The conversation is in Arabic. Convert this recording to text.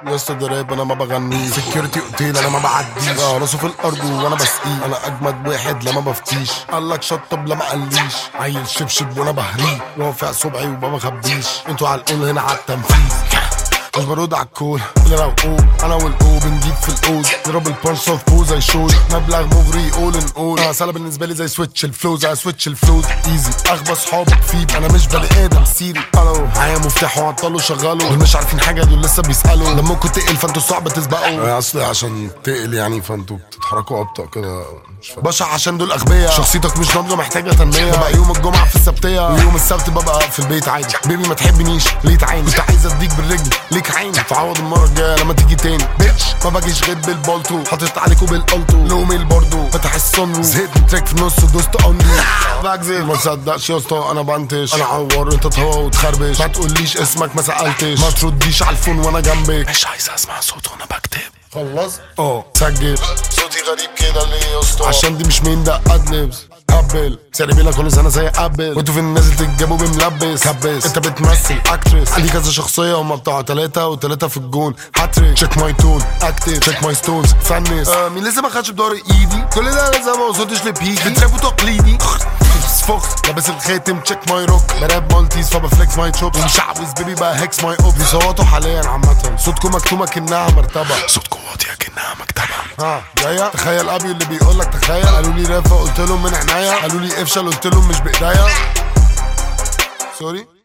يا اسطى ده راب انا ما بغنيش، سكيورتي اوتيل انا ما بعديش، راسه في الارض وانا بسقيه، انا اجمد واحد لما بفتيش، قالك شطب لما قاليش، عيل شبشب وانا بهريه، رافع صبعي وما بخبيش، انتوا على القول هنا على التنفيذ، مش برد على الكول اللي روقوه، انا والاو بنجيب في الاوز، نضرب البانش اوف بو زي شوز، مبلغ مغري اول ان اول، سهله بالنسبه لي زي سويتش الفلوز، سويتش الفلوز ايزي، اغبى صحابك فيب، انا مش بني ادم سيري، الو معايا مفتاح وعطلوا شغلوا، دول مش عارفين حاجه دول لسه بيسالوا، دمكوا تقل فانتوا صعب تسبقوا، اصل عشان تقل يعني فانتوا بتتحركوا ابطا كده، بشع عشان دول اغبياء، شخصيتك مش ناضجه محتاجه تنميه، ببقى يوم الجمعه في السبتيه، ويوم السبت ببقى في البيت عادي، بيبي ما تحبنيش ليه تعاني، كنت عايز اديك بالرجل ليك عيني، تعوض المره الجايه لما تيجي تاني، بيتش ما باجيش غير بالبالتو، حاطط عليكوا بالالتو، لوميل برضو فتح الصنرو، زهقت من تراك في النص ودوست اندو، بكذب ما تصدقش يا اسطى انا بنتش، انا عور انت تهوى وتخربش، ما تقوليش اسمك ما سالتش، ما ترديش على الفون وانا جنبك، مش عايز اسمع صوت وانا بكتب، خلص سجل صوتي غريب كده ليه يا اسطى، عشان دي مش مين ده ادلبس قبل سعري بيلا كل سنه زي قبل، وانتوا في النازل تتجابوا بملبس كبس، انت بتمثل اكترس، عندي كذا شخصيه هما بتوع 3 و3 في الجون، هاتريك تشيك ماي تون اكتف تشيك ماي ستونز فنس، مين لسه ما خدش بدور ايدي، كل ده لسه ما وصلتش لبيكي، بترابوا تقليدي فوكس لابس الخاتم تشيك ماي روك، براب مالتيز فبفليكس ماي تشوب، ومشعوذ بيبي بقى هيكس ماي اوب، بيصوتوا حاليا عامه، صوتكم مكتومه كأنها مرتبه، صوتكم واطيه كأنها مكتبه، جايه تخيل ابي اللي بيقولك تخيل، قالوا لي رافا قلت لهم من عناية، قالوا لي افشل قلت لهم مش بايديا، سوري